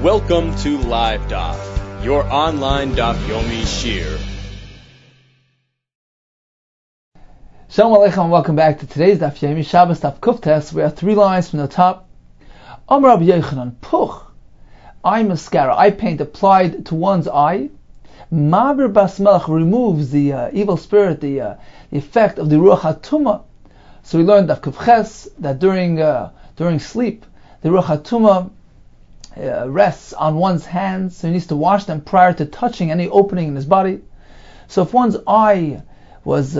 Welcome to Live Daf, your online Daf Yomi Shir. Shalom Aleichem and welcome back to today's Daf Yomi Shabbos Daf Kuftes. We have 3 lines from the top. Amar Rabbi Yochanan, Puch, eye mascara, eye paint applied to one's eye. Ma'avir Bas Melech removes the evil spirit, the effect of the Ruach HaTumah. So we learned Daf Kufches that during sleep, the Ruach HaTumah rests on one's hands, so he needs to wash them prior to touching any opening in his body. So if one's eye was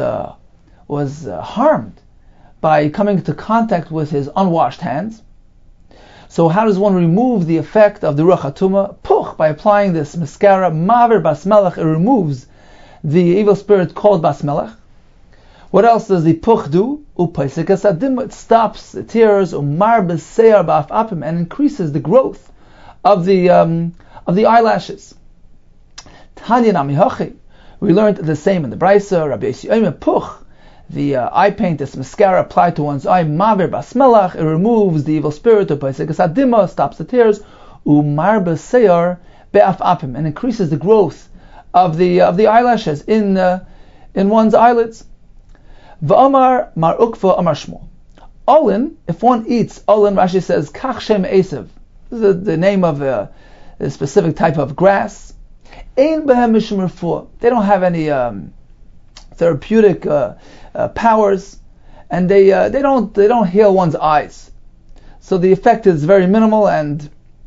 harmed by coming into contact with his unwashed hands, so how does one remove the effect of the Ruach HaTumah? Puch, by applying this mascara, Ma'avir Bas Melech, it removes the evil spirit called Bas Melech. What else does the Puch do? Upaisik Asadim, it stops the tears, Umar B'Seir Ba'af Apim, and increases the growth of the eyelashes. Tanya Nami Hachi, we learned the same in the Brisa. Rabbi Yossi Omer Puch, the eye paint, this mascara applied to one's eye, Ma'avir Bas Melech, it removes the evil spirit. Upaisik Asadima, stops the tears. Umar B'Seir Ba'af Apim, and increases the growth of the eyelashes in one's eyelids. V'Amar Mar Ukva Amar Shmuel. Olin, if one eats Olin, Rashi says Kach Shem Esav. This is the name of a specific type of grass. Ein behem mishum refuah. They don't have any therapeutic powers, and they don't heal one's eyes. So the effect is very minimal, and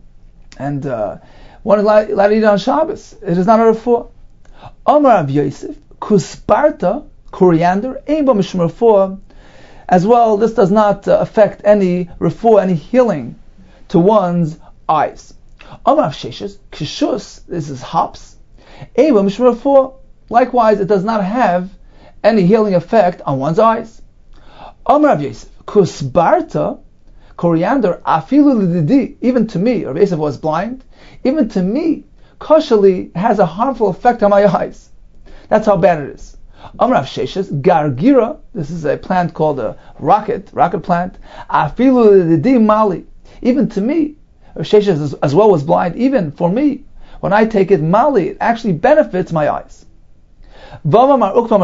one is allowed to eat on Shabbos. It is not a refuah. Amar Rav Yosef Kusparta, coriander, ein bo mishum refuah. As well, this does not affect any refuah, any healing to one's eyes. Amar Sheshes, Kishus, this is hops. Eva Mishmar. Likewise, it does not have any healing effect on one's eyes. Amar Yosef, Kusbarta, coriander, Afilu Lididi, even to me, Rav Yosef was blind, even to me, kashali has a harmful effect on my eyes. That's how bad it is. Amar Sheshes, Gargira, this is a plant called a rocket plant, Afilu Lididi Mali. Even to me, Sheshes as well was blind. Even for me, when I take it mali, it actually benefits my eyes. All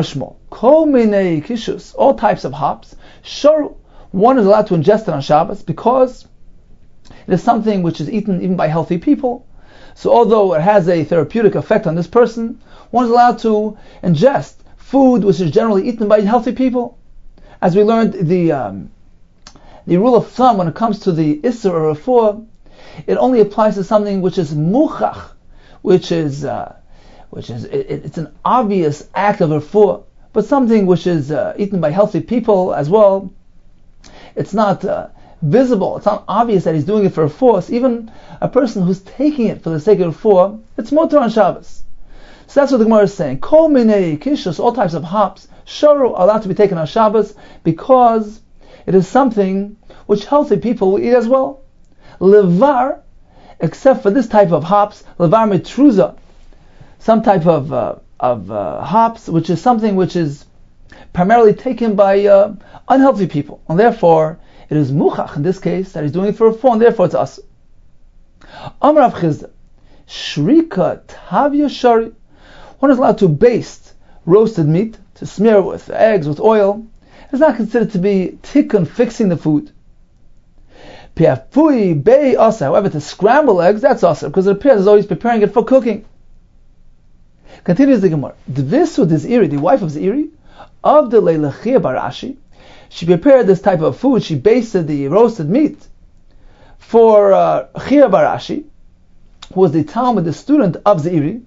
types of hops. Sure, one is allowed to ingest it on Shabbos because it is something which is eaten even by healthy people. So although it has a therapeutic effect on this person, one is allowed to ingest food which is generally eaten by healthy people. As we learned, the rule of thumb when it comes to the Isser or Refuah, it only applies to something which is muchach, which is it's an obvious act of Refuah, but something which is eaten by healthy people as well, it's not visible, it's not obvious that he's doing it for Refuah. So even a person who's taking it for the sake of Refuah, it's motor on Shabbos. So that's what the Gemara is saying. Kol minei kishus, all types of hops, sharu, are allowed to be taken on Shabbos because it is something which healthy people will eat as well. Levar, except for this type of hops, levar metruza, some type of hops, which is something which is primarily taken by unhealthy people, and therefore it is muchach in this case that he's doing it for a phone, and therefore it's us. Amar Rav Chizda, shrika tavya shari, one is allowed to baste roasted meat, to smear with eggs, with oil. It's not considered to be tikkun, fixing the food. Piafui bei asa. However, to scramble eggs, that's asa, because it appears as though he's preparing it for cooking. Continues the Gemara. Dvisu Diziri, the wife of Ziri, of the Leilachia Barashi, she prepared this type of food. She basted the roasted meat for Chia Barashi, who was the Talmud, the student of Ziri.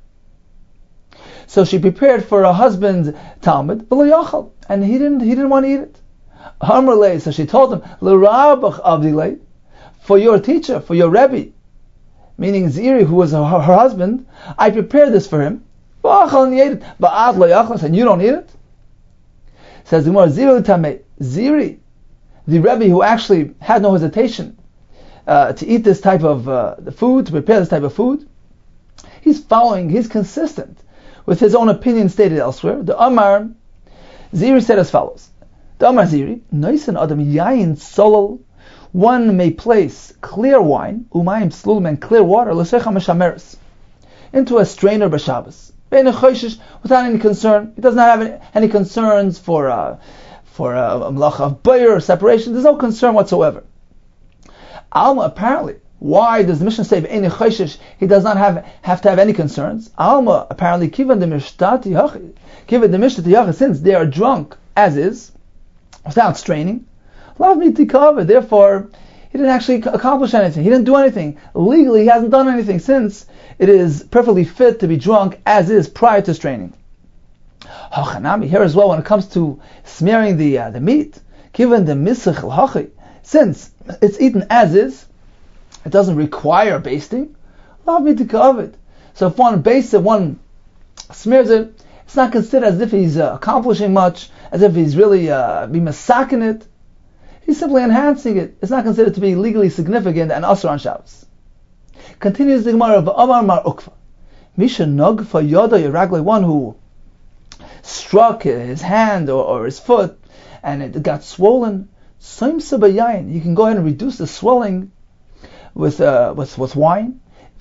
So she prepared for her husband's Talmud, and he didn't want to eat it. So she told him, L'rabach avdilei, for your teacher, for your Rebbe, meaning Ziri, who was her husband, I prepared this for him. And he ate it. And you don't eat it? Says the Gemara, Ziri, the Rebbe who actually had no hesitation to eat this type of the food, to prepare this type of food, he's consistent with his own opinion stated elsewhere. The Amar Ziri said as follows. The Amar Ziri, Noisan Adam Yayin Solol, one may place clear wine, umayim slulim, and clear water, l'seicha meshameres, into a strainer b'Shabbos, without any concern. He does not have any concerns for a melacha of bayr or separation. There's no concern whatsoever. Alma, apparently, why does the Mishnah say Ve'eni Choshesh? He does not have to have any concerns. Alma, apparently, Kivan the Mishtati Yachi, Kivan the Mishtati Yachi, since they are drunk as is, without straining, Lav Mitikava, therefore, he didn't actually accomplish anything. He didn't do anything. Legally, he hasn't done anything, since it is perfectly fit to be drunk as is prior to straining. Hachanami, here as well, when it comes to smearing the meat, Kivan the Misach L'Hachi, since it's eaten as is, it doesn't require basting. So if one bastes it, one smears it, it's not considered as if he's accomplishing much, as if he's really be masaking it. He's simply enhancing it. It's not considered to be legally significant and asur on Shabbos. Continues the Gemara of Amar Mar Ukva. Misha Nogfa Yoda Yeragli, one who struck his hand or his foot and it got swollen. Soim Sabayayin, you can go ahead and reduce the swelling with wine.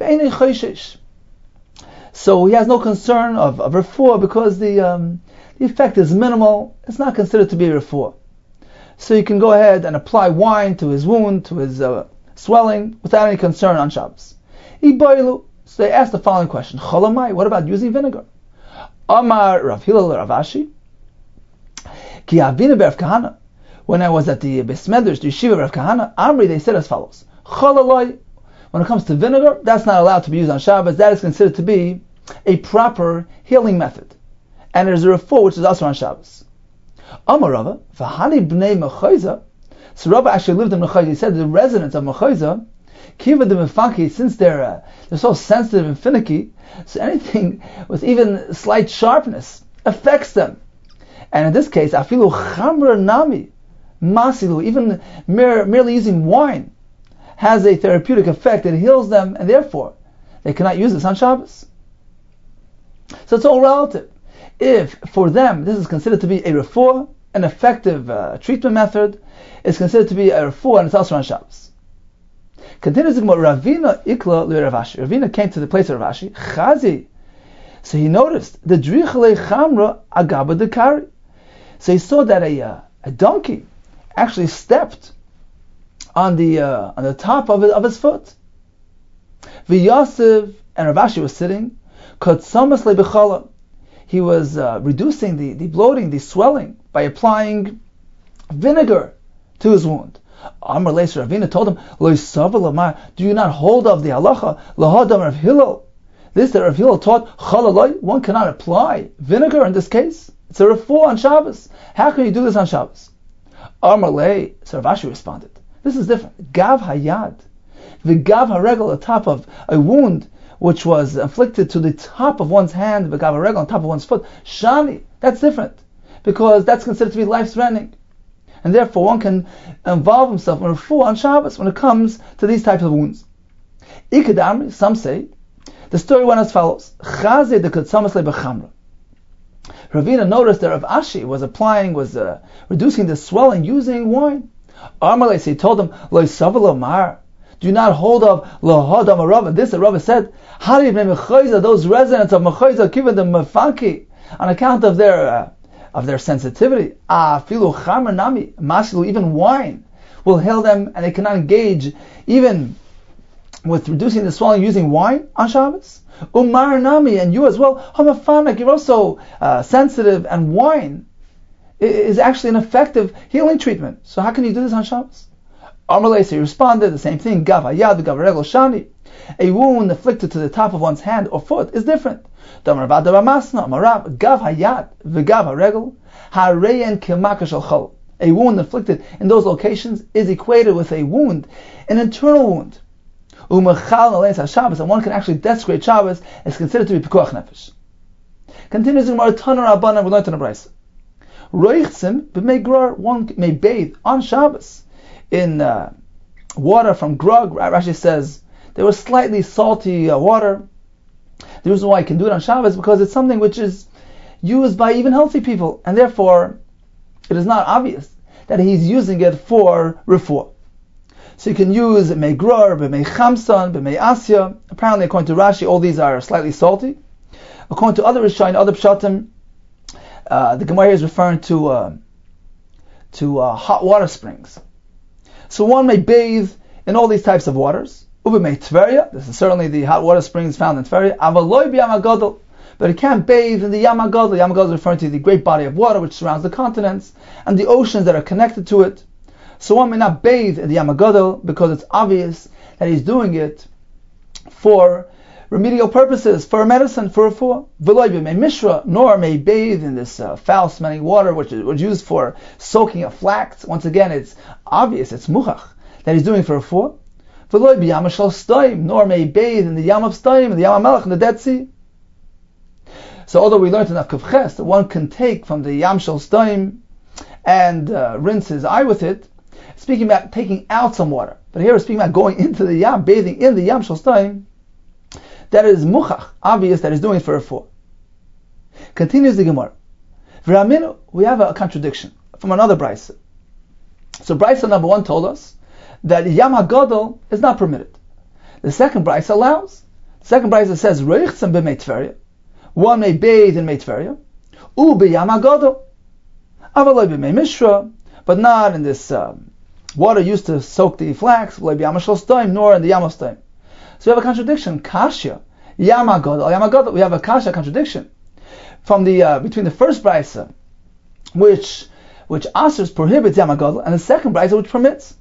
So he has no concern of refuah because the effect is minimal. It's not considered to be refuah. So you can go ahead and apply wine to his wound, to his swelling, without any concern on Shabbos. So they asked the following question: Cholamai, what about using vinegar? Amar Rav Hillel Rav Ashi, Ki Avina B'Rav Kahana. When I was at the Beis Medrash, the Yeshiva Rav Kahana, Amri, they said as follows: Cholalai, when it comes to vinegar, that's not allowed to be used on Shabbos. That is considered to be a proper healing method, and there's a refuah which is also on Shabbos. Amar Rava, v'hani b'nei Mechayza. So Rava actually lived in Mechayza. He said the residents of Mechayza, kiva de mefaki, since they're so sensitive and finicky, so anything with even slight sharpness affects them. And in this case, afilu chamra nami masilu, even merely using wine has a therapeutic effect. It heals them, and therefore they cannot use this on Shabbos. So it's all relative. If for them this is considered to be a refuah, an effective treatment method, it's considered to be a refuah, and it's also on Shabbos. Continues about Ravina Ikla le Rav Ashi. Ravina came to the place of Rav Ashi. Chazi. So he noticed the drichle chamra agaba dekari. So he saw that a donkey actually stepped on the top of his foot. V'Yosef, and Rav Ashi was sitting. Kotzamas lebechala. He was reducing the bloating, the swelling, by applying vinegar to his wound. Amar Leis Ravina told him, Lo yisava lamar, do you not hold of the halacha, lahadam Rav Hillel? This that Rav Hillel taught, chalaloi, one cannot apply vinegar in this case. It's a refuah on Shabbos. How can you do this on Shabbos? Amar Lei, so Rav Ashi responded, this is different. Gav hayad, the gav haregel, the top of a wound which was inflicted to the top of one's hand, the gav haregel, on top of one's foot. Shani, that's different, because that's considered to be life-threatening. And therefore one can involve himself in refuah on Shabbos when it comes to these types of wounds. Ikadamri, some say, the story went as follows. Chaze de Ketzamas lebechamra. Ravina noticed that Rav Ashi was reducing the swelling using wine. Amalei, so he told him, Lo yisava lomar, do not hold of lahadam Rava. This that Rava said, Hariv Mechayza, those residents of Mechayza, given them mefaki, on account of their sensitivity. Filu chamer nami masilu, even wine will heal them, and they cannot engage even with reducing the swelling using wine on Shabbos. Umar nami, and you as well, hamafanak, you're also sensitive, and wine is actually an effective healing treatment. So how can you do this on Shabbos? Amalei, so he responded the same thing. Gav hayad, gav regel shani. A wound inflicted to the top of one's hand or foot is different. Gav hayad, v'gav haregel, hareyen kemaka shel chol. A wound inflicted in those locations is equated with a wound, an internal wound. Umechal naleis haShabbos, and one can actually desecrate Shabbos, is considered to be pikuach nefesh. Continues in Maratana Rabbanan, we learned in a brayso. Roichtzim b'mei, one may bathe on Shabbos in water from grog. Rashi says there was slightly salty water. The reason why you can do it on Shabbos is because it's something which is used by even healthy people, and therefore it is not obvious that he's using it for refuah. So you can use Mei Gror, B'mei Chamson, B'mei Asya. Apparently, according to Rashi, all these are slightly salty. According to other Rishonim, other Pshatim, the Gemara is referring to hot water springs. So one may bathe in all these types of waters. Ubimei Tveria, this is certainly the hot water springs found in Tveria. Avaloi b'Yam HaGadol, but it can't bathe in the Yam HaGadol. Yam HaGadol is referring to the great body of water which surrounds the continents and the oceans that are connected to it. So one may not bathe in the Yam HaGadol because it's obvious that he's doing it for remedial purposes, for medicine, for refuah. V'loi b'mei Mishra, nor may bathe in this foul-smelling water which was used for soaking of flax. Once again, it's obvious, it's muchach, that he's doing it for refuah. V'loi b'Yam Shel Stoim, nor may bathe in the Yam of Stoim, in the Yam HaMelech, in the Dead Sea. So although we learned in Af Ches that one can take from the Yam Shel Stoim and rinse his eye with it, speaking about taking out some water. But here we're speaking about going into the Yam, bathing in the Yam Shel Stoim. That is muchach, obvious that he's doing it for refuah. Continues the Gemara. V'raminu, we have a contradiction from another Brisa. So Brisa number 1 told us that Yam HaGadol is not permitted. The second Brisa allows. The second Brisa says, Reichtzem b'mei Tveria. One may bathe in Mei Tveria. U'b'Yam HaGadol. Avaloi b'mei Mishra. But not in this water used to soak the flax, nor in the Yam of Stoim. So we have a contradiction. Kasha, Yam HaGadol, Yam HaGadol. We have a kasha contradiction from the between the first brisa, which asers prohibits Yam HaGadol, and the second brisa which permits.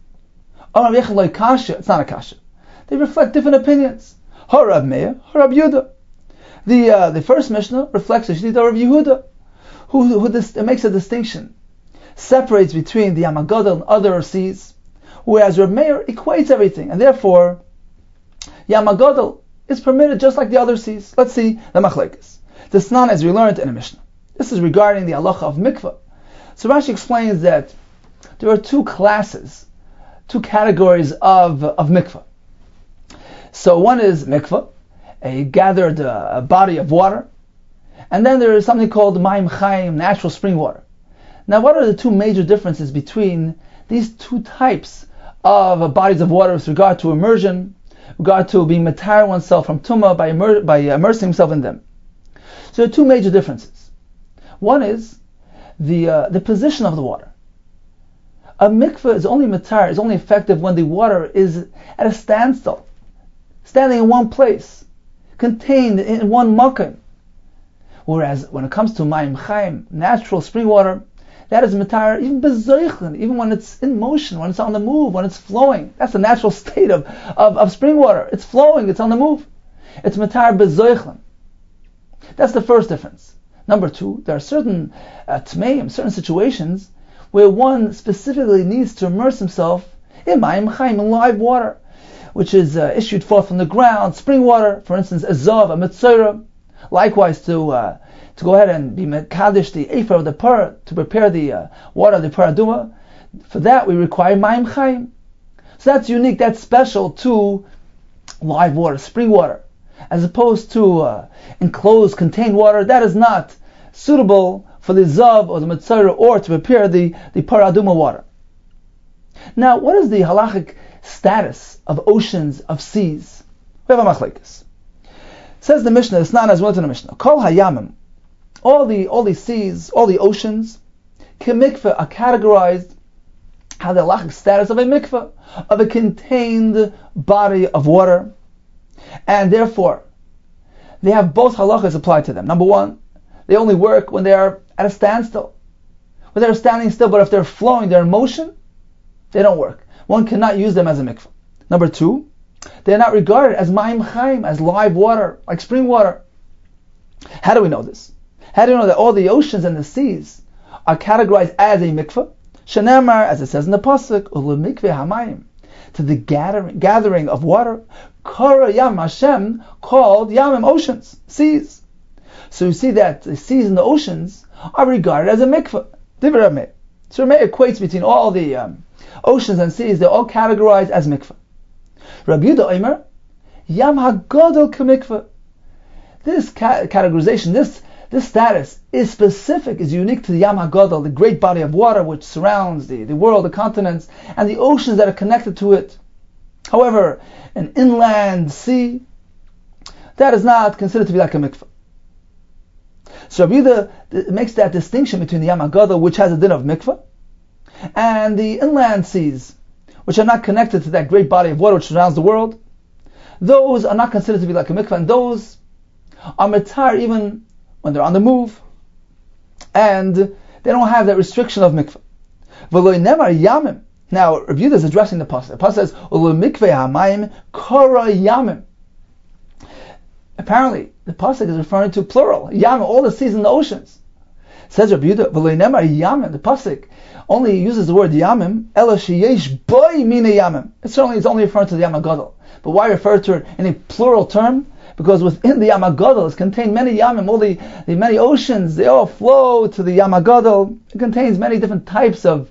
It's not a kasha. They reflect different opinions. Harab Meir, Harab Yehuda. The first Mishnah reflects the Shlita of Yehuda, who makes a distinction, separates between the Yam HaGadol and other seas, whereas Reb Meir equates everything, and therefore Yam HaGadol is permitted just like the other seas. Let's see the machlekes. The Snan, as we learned in a Mishnah. This is regarding the halacha of mikvah. So Rashi explains that there are two categories of mikvah. So one is mikvah, a gathered body of water, and then there is something called Mayim Chaim, natural spring water. Now, what are the two major differences between these two types of bodies of water with regard to immersion, regard to being matar oneself from tumah by immersing himself in them? So there are two major differences. One is the position of the water. A mikveh is only matar, is only effective when the water is at a standstill, standing in one place, contained in one makom. Whereas when it comes to Mayim Chaim, natural spring water, that is matar even bezoichen, even when it's in motion, when it's on the move, when it's flowing. That's the natural state of spring water. It's flowing, it's on the move. It's matar bezoichen. That's the first difference. Number two, there are certain tmeim, certain situations where one specifically needs to immerse himself in Mayim Chaim, in live water, which is issued forth from the ground, spring water, for instance, a zav, a mitzora. Likewise, to go ahead and be mekadesh the ephah of the parah, to prepare the water of the paraduma. For that, we require Mayim Chaim. So that's unique, that's special to live water, spring water, as opposed to enclosed, contained water. That is not suitable for the zav or the mitzora or to prepare the paraduma water. Now, what is the halachic status of oceans, of seas? We have a machlekes. Says the Mishnah, it's not as well to the Mishnah. Kol hayamim, all the seas, all the oceans, mikveh are categorized, have the halachic status of a mikveh, of a contained body of water, and therefore they have both halachas applied to them. Number one, they only work when they are at a standstill. When they're standing still, but if they're flowing, they're in motion, they don't work. One cannot use them as a mikveh. Number two, they're not regarded as Mayim Chaim, as live water, like spring water. How do we know this? How do we know that all the oceans and the seas are categorized as a mikveh? Shenamar, as it says in the pasuk, Ulu mikveh hamayim, to the gathering of water. Kara Yam Hashem, called Yamim, oceans, seas. So you see that the seas and the oceans are regarded as a mikveh. Divrei Meir. So Meir equates between all the oceans and seas, they're all categorized as mikveh. Rabbi Yehuda Omer, Yam HaGadol k'mikveh. This categorization, this status is specific, is unique to the Yam HaGadol, the great body of water which surrounds the world, the continents, and the oceans that are connected to it. However, an inland sea, that is not considered to be like a mikveh. So Rabbi Yehuda makes that distinction between the Yam HaGadol, which has a din of mikveh, and the inland seas, which are not connected to that great body of water which surrounds the world. Those are not considered to be like a mikveh, and those are matar even when they're on the move, and they don't have that restriction of mikveh. V'lo nemar yamim. Now, Rabbi Yehuda is addressing the pasuk. The pasuk says, "Ulu mikveh hamayim kora yamim." Apparently, the pasuk is referring to plural yamim, all the seas and the oceans. Says Rabbi Yehuda, "V'lo nemar yamim." The pasuk only uses the word yamim. Ela sheyesh boy mina yamim. It certainly is only referring to the Yam HaGadol. But why refer to it in a plural term? Because within the Yam HaGadol is contained many yamim, all the many oceans, they all flow to the Yam HaGadol. It contains many different types of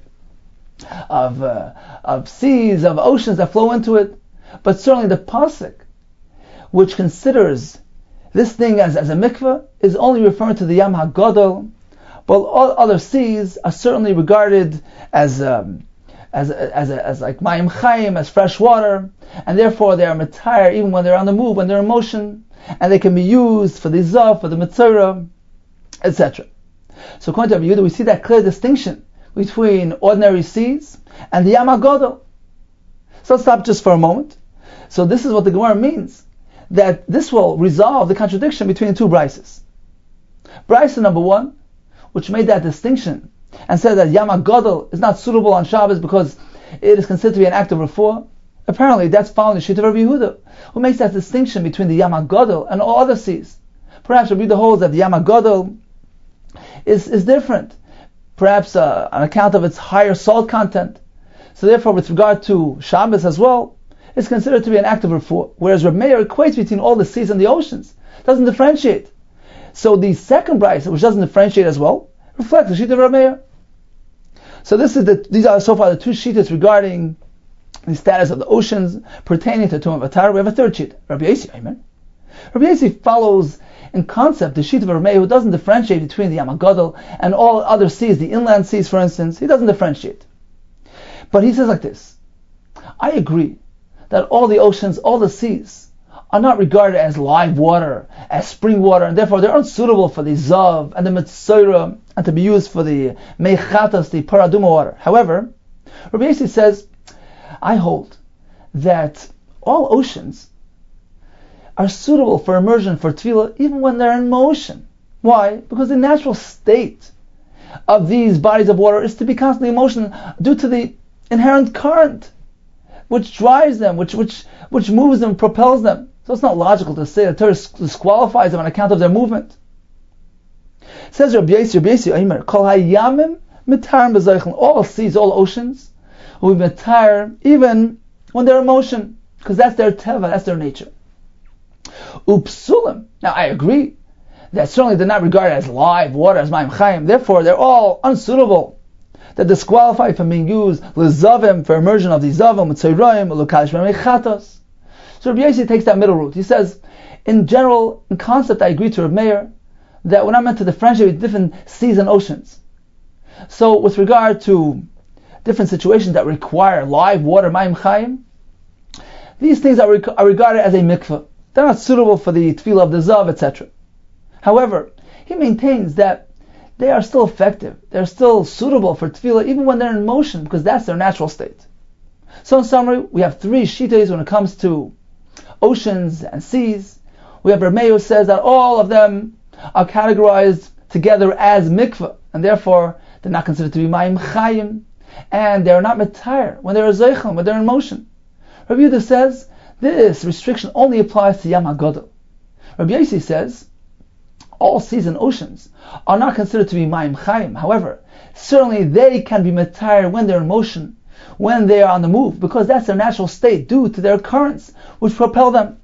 seas, of oceans that flow into it. But certainly the pasuk, which considers this thing as a mikveh, is only referring to the Yam HaGadol, but all other seas are certainly regarded as like Mayim Chaim, as fresh water, and therefore they are matar even when they're on the move, when they're in motion, and they can be used for the zav, for the mitzvah, etc. So according to Rabbi Yehuda, we see that clear distinction between ordinary seas and the Yam HaGadol. So let's stop just for a moment. So this is what the Gemara means, that this will resolve the contradiction between the two brises. Brisa number 1, which made that distinction and said that Yam HaGadol is not suitable on Shabbos because it is considered to be an act of refuah. Apparently, that's following the Shita of Rabbi Yehuda, who makes that distinction between the Yam HaGadol and all other seas. Perhaps Rabbi Yehuda holds that the Yam HaGadol is different, perhaps on account of its higher salt content. So therefore, with regard to Shabbos as well, it's considered to be an act of refuah. Whereas Rabbi Meir equates between all the seas and the oceans, doesn't differentiate. So the second brisa, which doesn't differentiate as well, reflects the Shita of Rabbi Meir. So these are so far the two shitas regarding the status of the oceans pertaining to Tumah Vatar. We have a third shita, Rabbi Yossi. Amen. Rabbi Yossi follows in concept the shita of Rabbi Meir, who doesn't differentiate between the Yam HaGadol and all other seas, the inland seas, for instance. He doesn't differentiate. But he says like this: I agree that all the oceans, all the seas, are not regarded as live water, as spring water, and therefore they're unsuitable for the zav and the mitzvah and to be used for the meichatas, the paraduma water. However, Rabbi Yossi says, I hold that all oceans are suitable for immersion, for tefillah, even when they're in motion. Why? Because the natural state of these bodies of water is to be constantly in motion due to the inherent current which drives them, which moves them, propels them. So it's not logical to say that Torah disqualifies them on account of their movement. It says Rabbi Yossi, Kol hayamim mitarim b'zaychel. All seas, all oceans will be mitar even when they're in motion, because that's their teva, that's their nature. Upsulim. Now I agree that certainly they're not regarded as live water, as Mayim Chaim. Therefore, they're all unsuitable. They're disqualified from being used l'zavim, for immersion of the zavim, mitzayroim, l'kalish b'meichatos. So Rabbi Yossi takes that middle route. He says, in general, in concept, I agree to Rabbi Meir that we're not meant to differentiate with different seas and oceans. So with regard to different situations that require live water, Mayim Chaim, these things are regarded as a mikveh. They're not suitable for the tefillah of the zav, etc. However, he maintains that they are still effective. They're still suitable for tefillah even when they're in motion, because that's their natural state. So in summary, we have three shitas when it comes to oceans and seas. We have Rabbi Meir who says that all of them are categorized together as mikveh, and therefore they're not considered to be Mayim Chaim, and they're not metar when they're zeichel, when they're in motion. Rabbi Yehuda says this restriction only applies to Yam HaGadol. Rabbi Yossi says all seas and oceans are not considered to be Mayim Chaim. However, certainly they can be metar when they're in motion, when they are on the move, because that's their natural state due to their currents which propel them.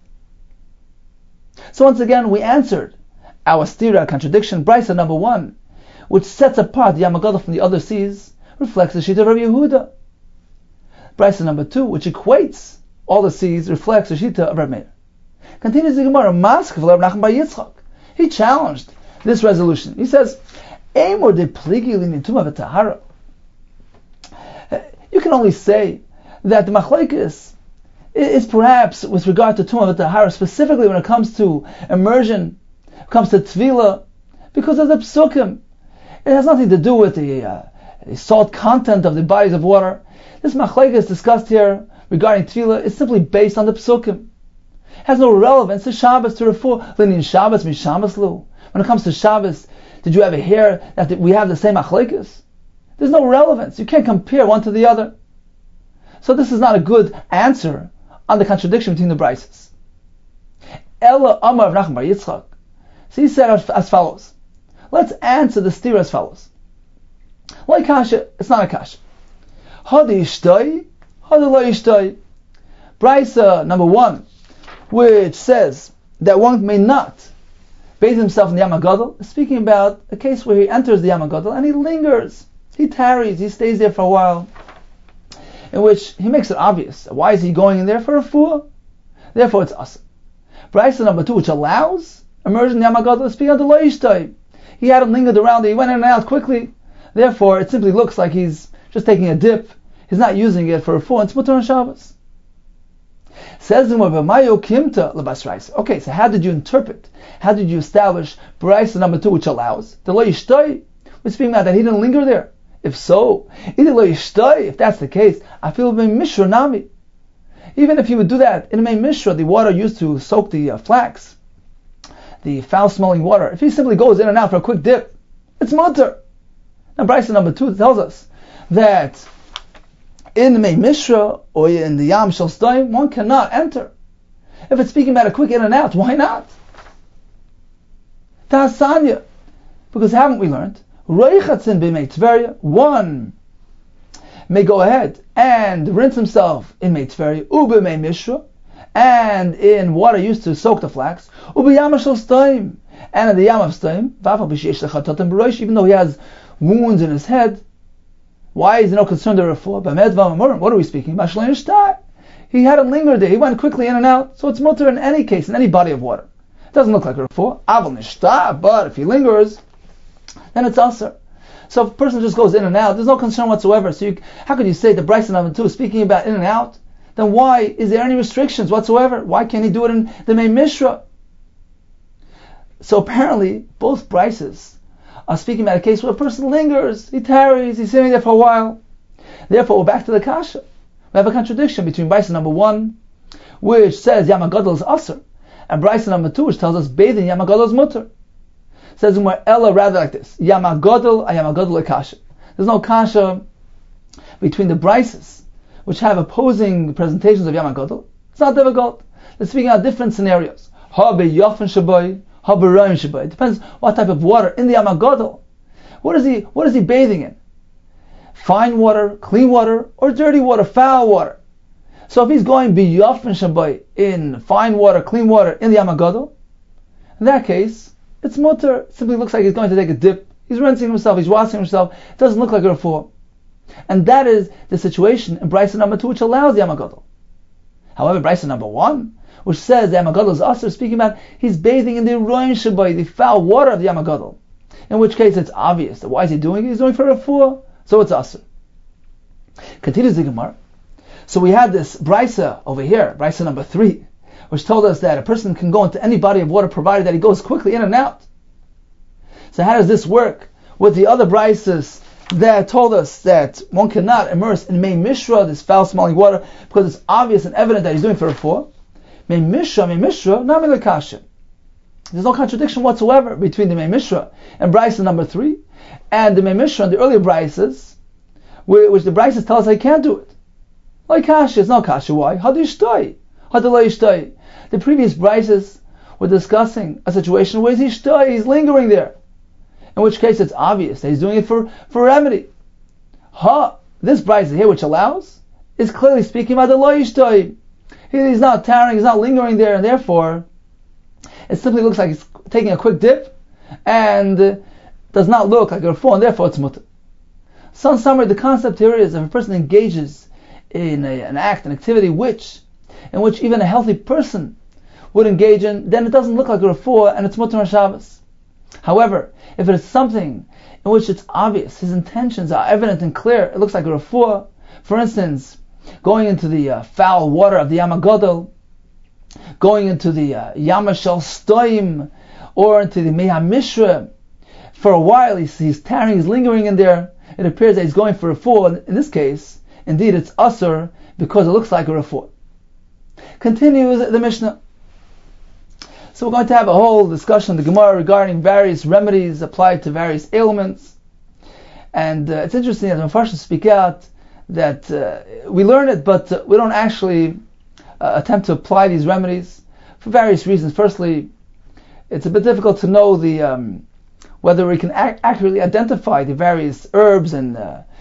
So once again, we answered our stira contradiction. Brisa number 1, which sets apart the Yam HaGadol from the other seas, reflects the shita of Rabbi Yehuda. Brisa number 2, which equates all the seas, reflects the shita of Rabbi Meir. Continues the Gemara, Mask of Rabbi Nachman bar Yitzchak. He challenged this resolution. He says, Eimor de pligi l'nitumah v'tahara. You can only say that the machlekes is perhaps with regard to Tumah V'Tahara, specifically when it comes to immersion, when it comes to Tefillah, because of the Psukim. It has nothing to do with the salt content of the bodies of water. This machlekes discussed here regarding Tefillah is simply based on the Psukim. It has no relevance to Shabbos, to refuah. Linin Shabbos, Mishabbos Lu. When it comes to Shabbos, did you ever hear that we have the same machlekes? There's no relevance. You can't compare one to the other. So this is not a good answer on the contradiction between the brises. Ella Amar of Nachman Bar Yitzchak. So he said as follows. Let's answer the stira as follows. Like kasha, it's not a kasha. Hadi ishtoi, hadi lo ishtoi. Brisa number 1, which says that one may not bathe himself in the Yam HaGadol, is speaking about a case where he enters the Yam HaGadol and he lingers, he tarries, he stays there for a while, in which he makes it obvious. Why is he going in there? For a refuah. Therefore it's asr. Brisa number 2, which allows immersion in the Yam HaGadol, is speaking of the lo ishtoi. He hadn't lingered around, he went in and out quickly. Therefore, it simply looks like he's just taking a dip. He's not using it for a refuah. It's mutar on Shabbos. Says the Gemara, okay, so how did you interpret? How did you establish Brisa number 2, which allows the lo yishtoi? We're speaking about that he didn't linger there. If so, either lo yishtoi, if that's the case, I feel may mishra nami. Even if you would do that in a mishra, the water used to soak the flax, the foul-smelling water, if he simply goes in and out for a quick dip, it's mutar. Now, Brisa number 2 tells us that in the Mishra or in the Yam Shel Sdoim, one cannot enter. If it's speaking about a quick in and out, why not? Ta'asanya, because haven't we learned? Reichatzin b'mei Tveria, one may go ahead and rinse himself in Mei Tveria, u'b'mei Mishra, and in water used to soak the flax, u'b'Yam Shel Sdoim, and in the Yam of Sdoim, v'afal b'sheish lechatatan b'roish, even though he has wounds in his head. Why is he no concerned with refuah? What are we speaking about? He hadn't lingered there. He went quickly in and out. So it's mutar in any case, in any body of water. It doesn't look like a refuah. Aval nishta, but if he lingers, then it's asr. So if a person just goes in and out, there's no concern whatsoever. So how could you say the Brisa number 2 is speaking about in and out? Then why is there any restrictions whatsoever? Why can't he do it in the Mei Mishra? So apparently, both Brises are speaking about a case where a person lingers, he tarries, he's sitting there for a while. Therefore, we're back to the kasha. We have a contradiction between Brisa number 1, which says Yam HaGadol is asr, and Brisa number 2, which tells us bathing Yam HaGadol is mutar. It says in where Ella rather like this: Yam HaGadol kasha. There's no kasha between the Brises, which have opposing presentations of Yam HaGadol. It's not difficult. They're speaking about different scenarios. Ha be'yofen shabai. It depends what type of water in the Yam HaGadol. What is he bathing in? Fine water, clean water, or dirty water, foul water? So if he's going b'yofen shabai in fine water, clean water in the Yam HaGadol, in that case, it's mutar. It simply looks like he's going to take a dip. He's rinsing himself, he's washing himself. It doesn't look like a refuah. And that is the situation in Brisa number 2, which allows the Yam HaGadol. However, Brisa number 1, which says the Yam HaGadol is asr, speaking about he's bathing in the roin shabai, the foul water of the Yam HaGadol. In which case it's obvious that why is he doing it? He's doing it for refuah, so it's asr. Continues the Gemara. So we had this Brisa over here, Brisa number 3, which told us that a person can go into any body of water provided that he goes quickly in and out. So how does this work with the other Brisas that told us that one cannot immerse in Mei Mishra, this foul-smelling water, because it's obvious and evident that he's doing for refuah? Mei Mishra, nami lekasha. There's no contradiction whatsoever between the Mei Mishra and Brisa number 3 and the Mei Mishra and the earlier Brisas, which the Brisas tell us he can't do it. Like kasha, it's not kasha. Why? Hadishtoi, hadaloi. The previous Brisas were discussing a situation where he's lingering there. In which case it's obvious that he's doing it for remedy. This Brisa here, which allows, is clearly speaking about the lo yishtoi. He's not tarrying, he's not lingering there, and therefore it simply looks like he's taking a quick dip and does not look like a refuah, and therefore it's mutar. So in summary, the concept here is if a person engages in an act, an activity in which even a healthy person would engage in, then it doesn't look like a refuah and it's mutar on Shabbos. However, if it is something in which it's obvious, his intentions are evident and clear, it looks like a refuah. For instance, going into the foul water of the Yam HaGadol, going into the Yam Shel Stoim, or into the Mei HaMishra. For a while he's tarrying, he's lingering in there. It appears that he's going for a refuah. In this case, indeed it's asur because it looks like a refuah. Continues the Mishnah. So we're going to have a whole discussion in the Gemara regarding various remedies applied to various ailments. And it's interesting that the Mefarshim speak out that we learn it, but we don't actually attempt to apply these remedies for various reasons. Firstly, it's a bit difficult to know the whether we can accurately identify the various herbs and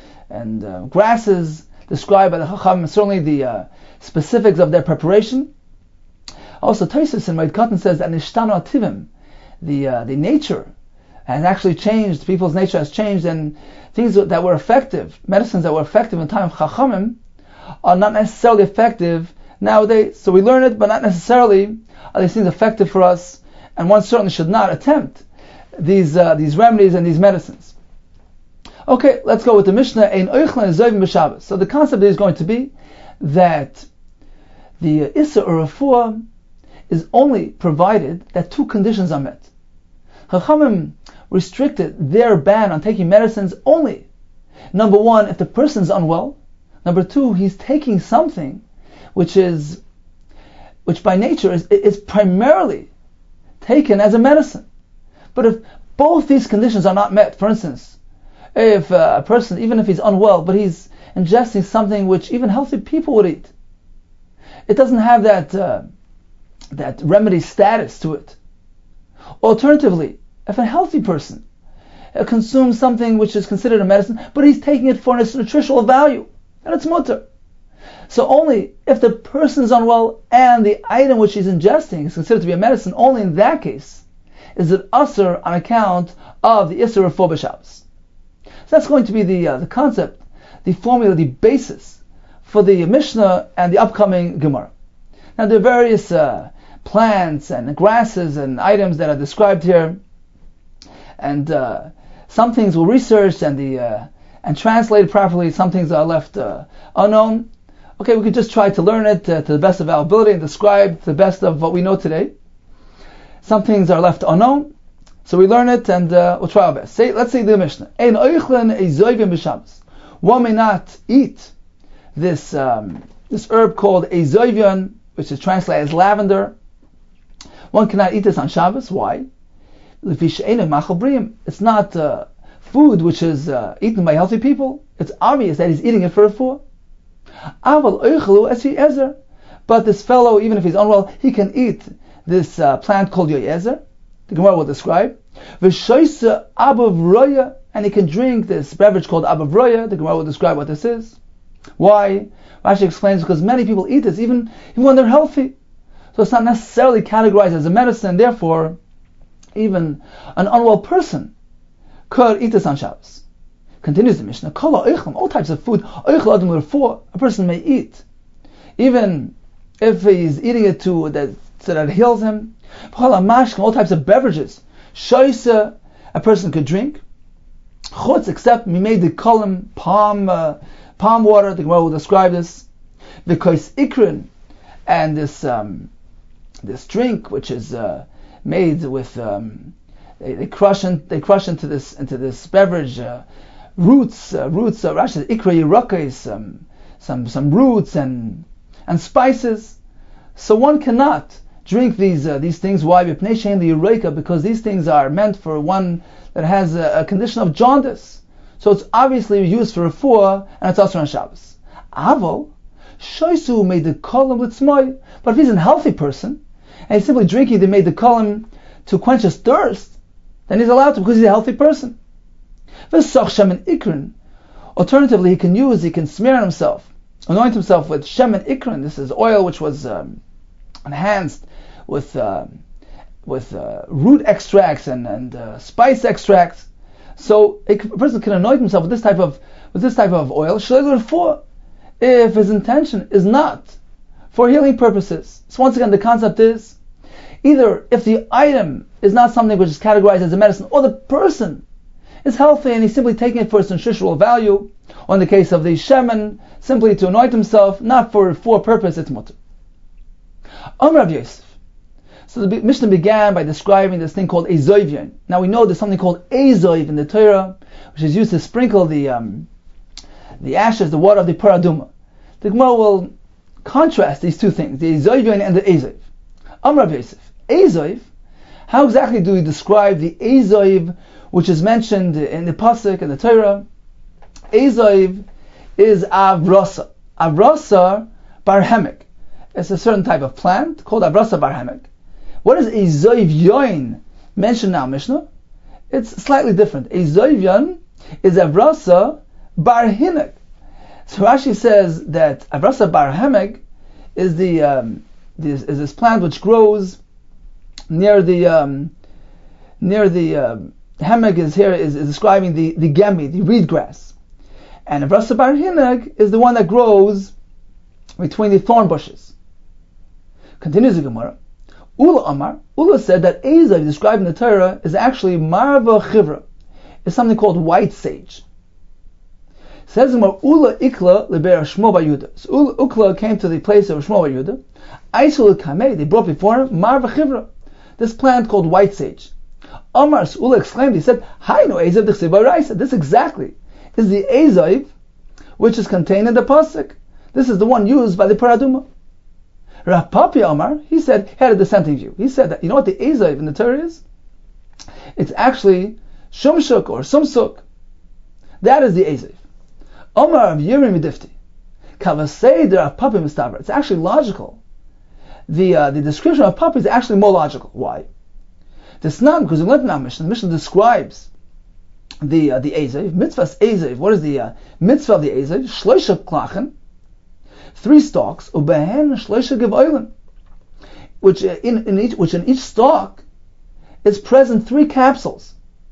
grasses described by the Chacham, certainly the specifics of their preparation. Also, Tosfos in Moed Katan says that Nishtanu Ativim, the nature has actually changed, people's nature has changed, and things that were effective, medicines that were effective in the time of Chachamim, are not necessarily effective nowadays. So we learn it, but not necessarily are these things effective for us, and one certainly should not attempt these remedies and these medicines. Okay, let's go with the Mishnah. Ein oichlan zoivim b'Shabbos. So the concept is going to be that the Issa or Refuah is only provided that two conditions are met. Chachamim restricted their ban on taking medicines only. Number one, if the person's unwell. Number two, he's taking something which by nature is primarily taken as a medicine. But if both these conditions are not met, for instance, if a person, even if he's unwell, but he's ingesting something which even healthy people would eat, it doesn't have that remedy status to it. Alternatively, if a healthy person consumes something which is considered a medicine, but he's taking it for its nutritional value, then it's mutter. So only if the person is unwell and the item which he's ingesting is considered to be a medicine, only in that case is it asur on account of the Issur Refuah b'Shabbos. So that's going to be the concept, the formula, the basis for the Mishnah and the upcoming Gemara. Now there are various plants and grasses and items that are described here, and some things were researched and translated properly. Some things are left unknown. Okay, we could just try to learn it to the best of our ability and describe to the best of what we know today. Some things are left unknown, so we learn it and we'll try our best. Let's say the Mishnah. Ein oichlan zoivim b'Shabbos. One may not eat this herb called zoivion, which is translated as lavender. One cannot eat this on Shabbos. Why? It's not food which is eaten by healthy people. It's obvious that he's eating it for a refuah. But this fellow, even if he's unwell, he can eat this plant called yoyezer. The Gemara will describe. And he can drink this beverage called abav roya. The Gemara will describe what this is. Why? Rashi explains because many people eat this even when they're healthy. So it's not necessarily categorized as a medicine. Therefore, even an unwell person could eat this on Shabbos. Continues the Mishnah. All types of food a person may eat, even if he's eating it so that it heals him. All types of beverages a person could drink, except we made the kolim palm water. The Gemara will describe this because ikrin and this drink which is made with they crush into this beverage roots. Rashi says ikra yirakes, some roots and spices. So one cannot drink these things. Why? Because these things are meant for one that has a condition of jaundice. So it's obviously used for refuah, and it's also on Shabbos. Aval shoisu made the kolim litzmoi. But if he's a healthy person and he's simply drinking the made the kolim to quench his thirst, then he's allowed to because he's a healthy person. Alternatively, he can smear on himself, anoint himself with shem and ikrin. This is oil which was enhanced with root extracts and spice extracts. So a person can anoint himself with this type of oil. If his intention is not for healing purposes. So once again, the concept is either if the item is not something which is categorized as a medicine, or the person is healthy and he's simply taking it for its nutritional value, or in the case of the shemen, simply to anoint himself, not for purpose, it's mutter. Amar Rav Yosef. So the Mishnah began by describing this thing called ezoivyon. Now we know there's something called ezoiv in the Torah, which is used to sprinkle the ashes, the water of the paraduma. The Gemara will contrast these two things, the ezoivyon and the ezoiv. Amar Rav Yosef. Ezoiv, how exactly do we describe the ezoiv which is mentioned in the pasuk in the Torah? Ezoiv is avrasa. Avrasa barhemek. It's a certain type of plant called avrasa barhemek. What is ezoivyon mentioned now, Mishnah? It's slightly different. Ezoivyon is avrasa barhinek. So Rashi says that avrasa barhemek is this plant which grows near the Hemek is describing the gemi, the reed grass. And Avrasa bar Hineg is the one that grows between the thorn bushes. Continues the Gemara. Ula Amar, Ula said that Ezav described in the Torah is actually Marva Chivra. It's something called white sage. Says the Gemara, Ula Ikla Leber Shmo bar Yudah. So Ukla came to the place of Shmo bar Yudah. Aisul Kamei, they brought before him Marva Chivra, this plant called white sage. Amar Ula exclaimed, he said, Hi no Ezav d'chsiva Raisa. This exactly is the Ezav which is contained in the pasuk. This is the one used by the paraduma. Rav Papi Amar, he said, he had a dissenting view. He said that, you know what the Ezav in the Torah is? It's actually Shumshuk or Sumsuk. That is the Ezav. Amar of Yirim Midifti. Kavasei de Rav Papi Mistaver. It's actually logical. The description of Papi is actually more logical. Why? This not because we learned in our Mishnah. The Mishnah describes the Ezav, mitzvah's Ezav. What is the mitzvah of the Ezav? Shloisha klachen, 3 stalks, ubehen shloisha gevoilim, which in each stalk is present 3 capsules.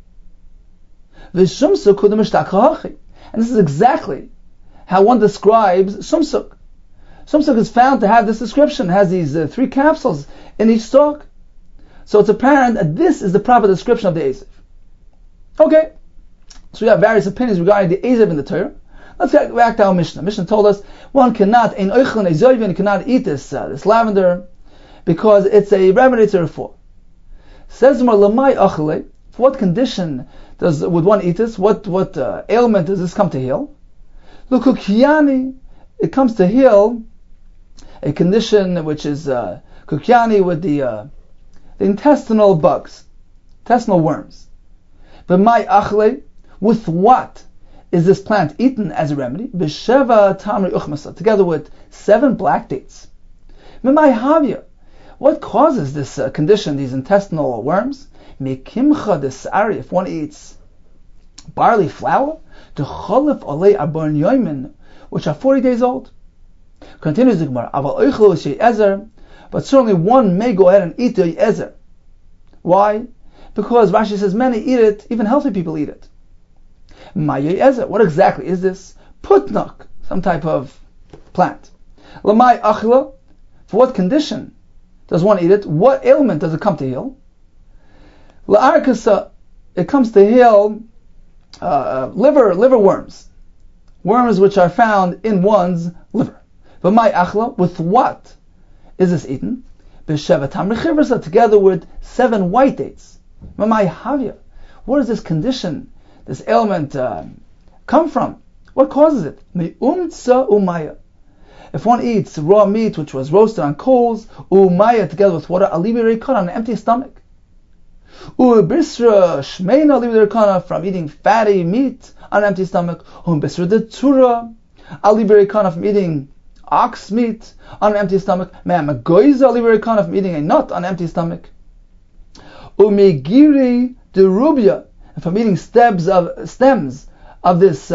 V'shumsuk kudem mishtach hachi, and this is exactly how one describes sumsuk. Sumsuk is found to have this description, has these 3 capsules in each stalk. So it's apparent that this is the proper description of the Ezav. Okay, so we have various opinions regarding the Ezav in the Torah. Let's get back to our Mishnah. Mishnah told us one cannot eat this lavender because it's a remedy to refor. Says more lamai achale. For what condition would one eat this? What ailment does this come to heal? Lukukiani, it comes to heal a condition which is kukiani with the intestinal bugs, intestinal worms. But my achle, with what is this plant eaten as a remedy? B'sheva tamri uchmasa, together with 7 black dates. Mimai havya, what causes this condition, these intestinal worms? Mekimcha desari, if one eats barley flour, to cholif olei arbon yoimin, which are 40 days old. Continues the Gemara, aval oichlo she'ezer, but certainly one may go ahead and eat the ezer. Why? Because Rashi says many eat it, even healthy people eat it. Maye ezer, what exactly is this? Putnak, some type of plant. Lamai achla, for what condition does one eat it? What ailment does it come to heal? La'arkasa, it comes to heal liver worms. Worms which are found in one's liver. But my achla, with what is this eaten? B'sheva tamri chivrasa, together with 7 white dates. Mamai havya, where does this condition, this ailment, come from? What causes it? Me'umtsa umaya. If one eats raw meat which was roasted on coals, umaya together with water, alibi reikana, on an empty stomach. Bisra shmeina alibi reikana, from eating fatty meat on an empty stomach. Bisra de tura, alibi reikana, from eating ox meat on an empty stomach. Me'amagoiza alibi reikana, from eating a nut on an empty stomach. Umegiri de rubia, and from eating stems of this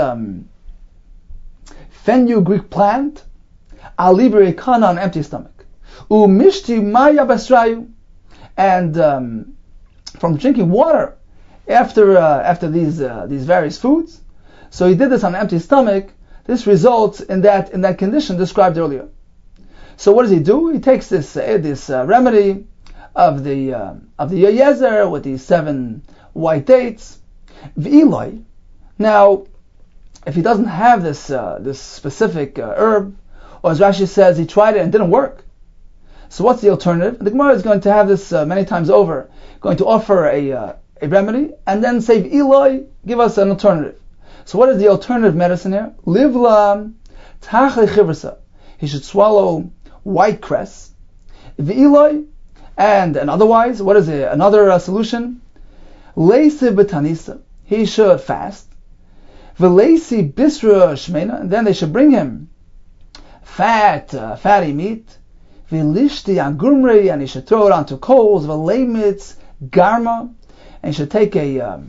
fenugreek plant, alibi reikana, on an empty stomach. Umishti maya basrayu, and from drinking water after these various foods. So he did this on an empty stomach. This results in that condition described earlier. So what does he do? He takes this remedy of the yezer with these 7 white dates. V'iloi. Now, if he doesn't have this specific herb, or as Rashi says, he tried it and it didn't work, so what's the alternative? The Gemara is going to have this many times over, going to offer a remedy, and then say, Eloi, give us an alternative. So what is the alternative medicine here? Livla tachle chivrasa. He should swallow white cress. V'iloi, and otherwise, what is it? Another solution? Leisi b'tanisa. He should fast. V'leisi bisra shmeina, and then they should bring him fatty meat. V'lishti agurmri, and he should throw it onto coals. V'leimitz garma, and he should take a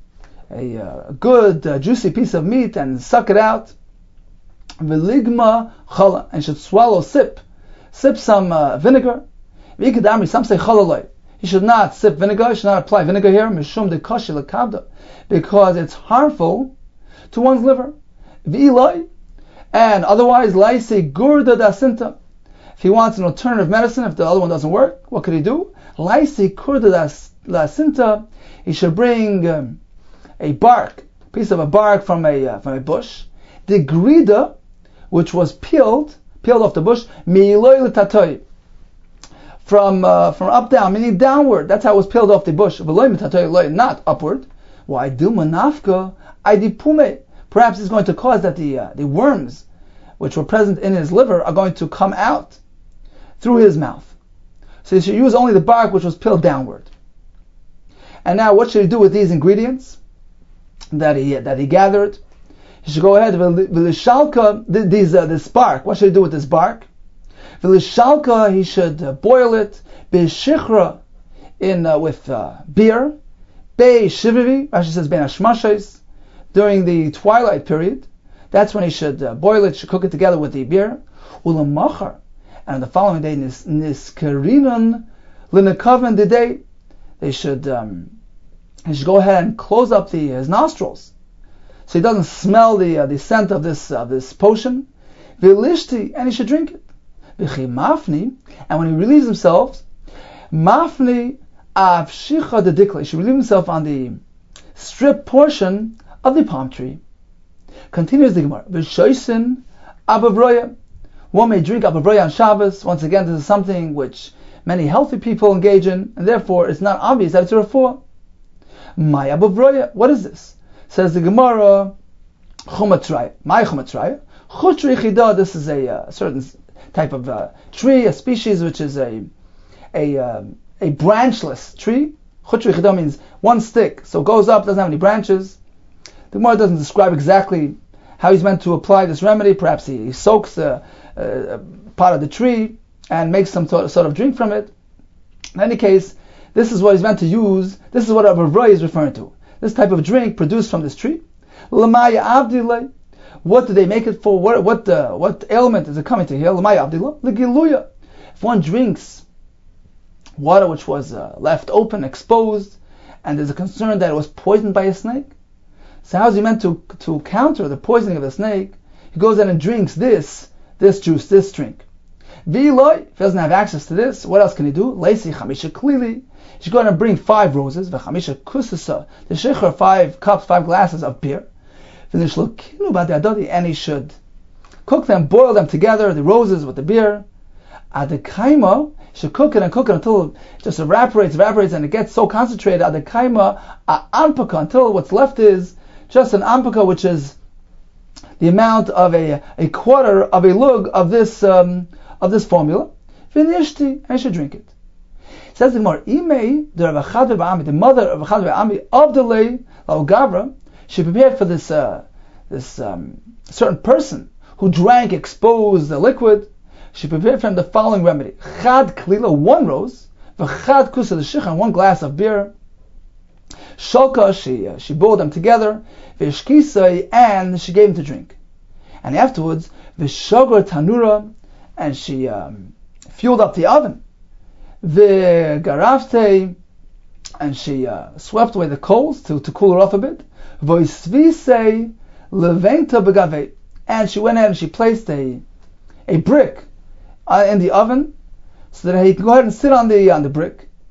good juicy piece of meat and suck it out. V'ligma chala, and he should sip some vinegar. V'ikadamri, some say chalaloi. He should not sip vinegar, he should not apply vinegar here, mishum de kashi lekavda, because it's harmful to one's liver. V'iloi, and otherwise, laisi gurda dasinta. If he wants an alternative medicine, if the other one doesn't work, what could he do? Laisi gurda dasinta, he should bring a piece of a bark from a bush. The grida, which was peeled off the bush, mi'iloi l'tatoi, from up down, meaning downward. That's how it was peeled off the bush. Not upward. Why? Perhaps it's going to cause that the worms which were present in his liver are going to come out through his mouth. So he should use only the bark which was peeled downward. And now what should he do with these ingredients that he gathered? He should go ahead with this bark. What should he do with this bark? V'lishalka, he should boil it. B'shichra, with beer. Be'shivivi, Rashi says bein hashmashos, during the twilight period. That's when he should boil it, should cook it together with the beer. Ulamachar, and on the following day, niskarinan l'nekaven the day, he should go ahead and close up his nostrils, so he doesn't smell the scent of this potion. V'lishti, and he should drink it. Mafni, and when he relieves himself, mafni avshicha de dikla, he should relieve himself on the strip portion of the palm tree. Continues the Gemara. V'shoisin abavroya. One may drink abavroya on Shabbos. Once again, this is something which many healthy people engage in, and therefore it's not obvious that it's a refuah. My abavroya. What is this? Says the Gemara. Chumatraya. My chumatraya. Chutri chida. This is a certain type of tree, a species which is a branchless tree. Chutri chida means one stick, so it goes up, doesn't have any branches. The Gemara doesn't describe exactly how he's meant to apply this remedy. Perhaps he soaks a part of the tree and makes some sort of drink from it. In any case, this is what he's meant to use. This is what Abavroy is referring to. This type of drink produced from this tree. Lamaya avdilay. What do they make it for? What ailment is it coming to here? Lamaya avdilay. Legiluya. If one drinks water which was left open, exposed, and there's a concern that it was poisoned by a snake, so how is he meant to counter the poisoning of the snake? He goes in and drinks this juice, this drink. V'iloi, if he doesn't have access to this, what else can he do? Leisi chamisha klili. He should go in and bring 5 roses. V'chamisha kusasa. The shecher 5 cups, 5 glasses of beer. And he should cook them, boil them together, the roses with the beer. Adekaima, he should cook it until it just evaporates, and it gets so concentrated. Adekaima, anpaka, until what's left is just an ampaka, which is the amount of a quarter of a lug of this formula. Finishti, and you should drink it. It says the Gemara, the mother of Echad Ve'ami of the lay Gavra, she prepared for this certain person who drank exposed liquid. She prepared for him the following remedy: Chad klila, 1 rose, v'chad kusa l'shichan, 1 glass of beer. Shalka, she boiled them together, v'shkisai, and she gave him to drink. And afterwards, v'shogar tanura, and she fueled up the oven. V'garafte, and she swept away the coals to cool her off a bit. V'isvisei leventa begave, and she went ahead and she placed a brick in the oven so that he could go ahead and sit on the brick.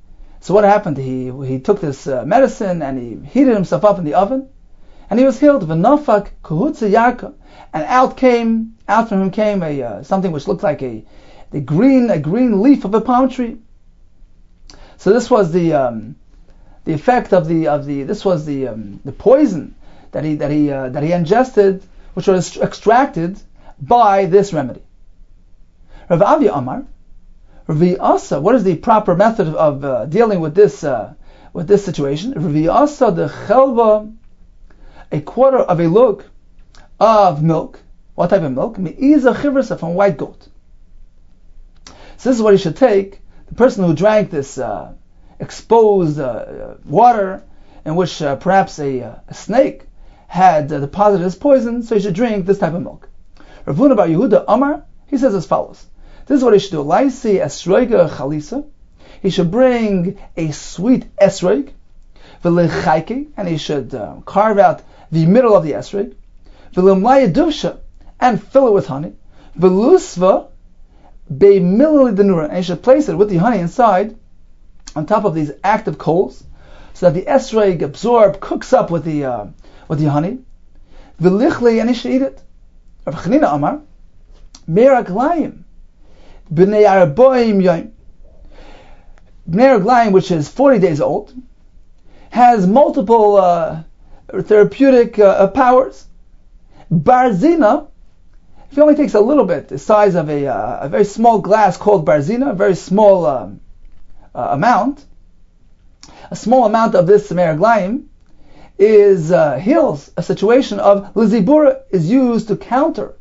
So what happened? He took this medicine and he heated himself up in the oven, and he was healed. V'nafak kahutza yarka, and out from him came a something which looked like a green leaf of a palm tree. So this was the effect of the poison that he ingested, which was extracted by this remedy. Rav Avi Amar, Rav Asa, what is the proper method of dealing with this situation? Rav Asa the chelva, a quarter of a lug of milk. What type of milk? Me'iza chivrasa, from white goat. So this is what he should take. The person who drank this exposed water in which perhaps a snake had deposited his poison, so he should drink this type of milk. Rav Huna bar Yehuda Amar, he says as follows. This is what he should do. Laisi esroiga chalisa. He should bring a sweet esrog, v'lechaike, and he should carve out the middle of the esrog, v'lemlaya duvsha, and fill it with honey, v'lusva be'milli denura, and he should place it with the honey inside, on top of these active coals, so that the esrog cooks up with the honey, v'lichli, and he should eat it. Rav Chanina Amar, meraglayim b'nei arboim yom. Bnei Raglayim, which is 40 days old, has multiple therapeutic powers. Barzina, if he only takes a little bit, the size of a very small glass called barzina, a very small amount, a small amount of this Bnei Raglayim heals a situation of lizibura, is used to counter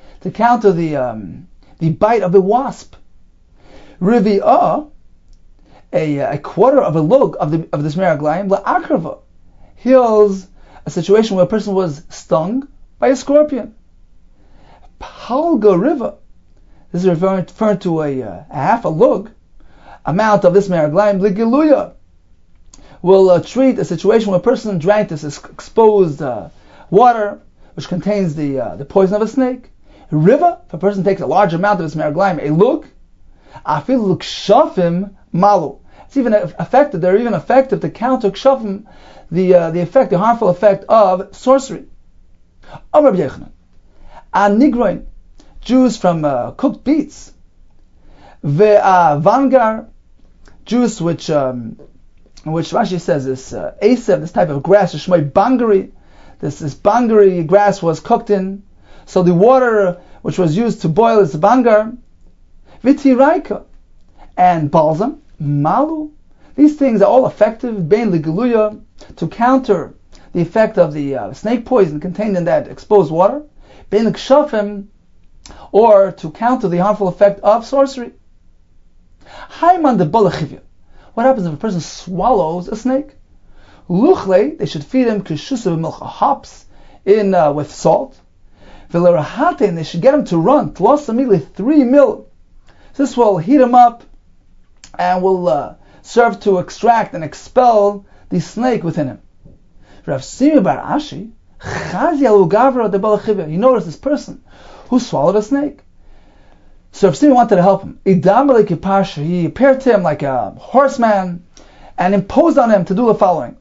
the bite of the wasp. Rivi'ah, a quarter of a lug of this Bnei Raglayim, la'akrava, heals a situation where a person was stung by a scorpion. Palga riva, this is referring to a half a lug amount of this Bnei Raglayim, ligiluya, will treat a situation where a person drank this exposed water, which contains the poison of a snake. Riva, if a person takes a large amount of this Bnei Raglayim, a lug, afil kshafim malu. It's even effective. They're even effective to counter kshafim, the harmful effect of sorcery. Amar Rabbi Yochanan, anigroin, juice from cooked beets, ve'avangar, juice which Rashi says is asef, this type of grass, shmoi bangari. This bangari grass was cooked in, so the water which was used to boil is bangar. Vitiraika and balsam, malu. These things are all effective, bein ligaluya, to counter the effect of the snake poison contained in that exposed water, bein kshafim, or to counter the harmful effect of sorcery. Haiman de balachivya. What happens if a person swallows a snake? Luchle, they should feed him kishusa milcha, hops in with salt. Velerahate, and they should get him to run tlosamili 3 mil. This will heat him up and will serve to extract and expel the snake within him. Rav Simi bar Ashi, he noticed this person who swallowed a snake. So Rav Simi wanted to help him. He appeared to him like a horseman and imposed on him to do the following.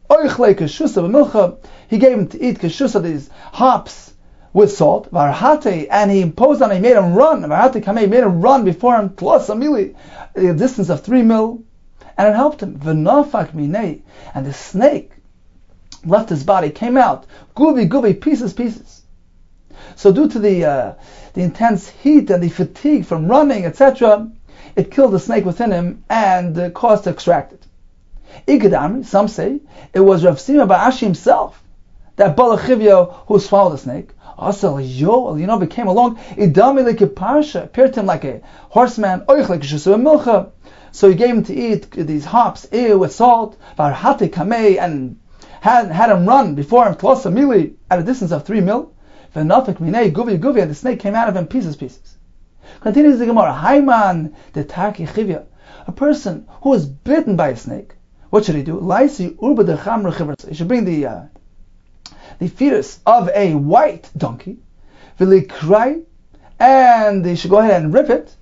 He gave him to eat keshusa, these hops with salt, and he imposed on him, he made him run. He made him run before him, a distance of 3 mil, and it helped him. And the snake left his body, came out, gubi, pieces. So due to the intense heat and the fatigue from running, etc., it killed the snake within him and caused to extract it. Ikadamri, some say, it was Rav Sima bar Ashi himself, that balachivya who swallowed the snake. Also, came along, appeared to him like a horseman, so he gave him to eat these hops with salt, and had him run before him at a distance of 3 mil, and the snake came out of him pieces. Continues the Gemara, Haiman de Taki Chivya, a person who was bitten by a snake, what should he do? He should bring the fetus of a white donkey, and they should go ahead and rip it,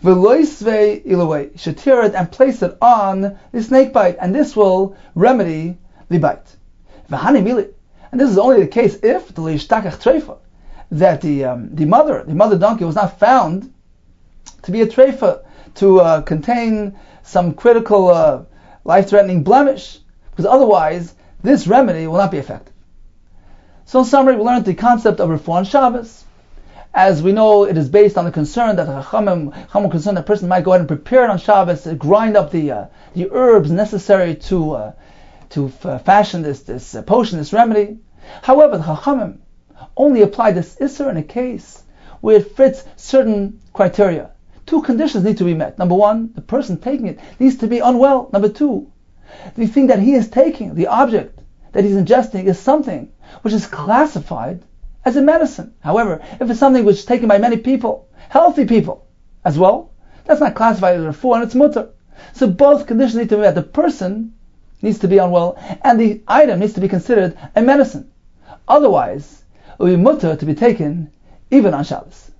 V'loisvei ilaway, should tear it and place it on the snake bite, and this will remedy the bite. V'hani mili, and this is only the case if the leishtakach treifa, that the mother donkey was not found to be a treifa, to contain some critical life-threatening blemish, because otherwise this remedy will not be effective. So in summary, we learned the concept of refuah on Shabbos. As we know, it is based on the concern that Chachamim concerned that a person might go ahead and prepare it on Shabbos, to grind up the herbs necessary to fashion this potion, this remedy. However, the Chachamim only apply this Isser in a case where it fits certain criteria. Two conditions need to be met. Number one, the person taking it needs to be unwell. Number two, the thing that he is taking, the object that he's ingesting, is something which is classified as a medicine. However, if it's something which is taken by many people, healthy people as well, that's not classified as refuah, and it's mutter. So both conditions need to be met. The person needs to be unwell, and the item needs to be considered a medicine. Otherwise, it will be mutter to be taken even on Shabbos.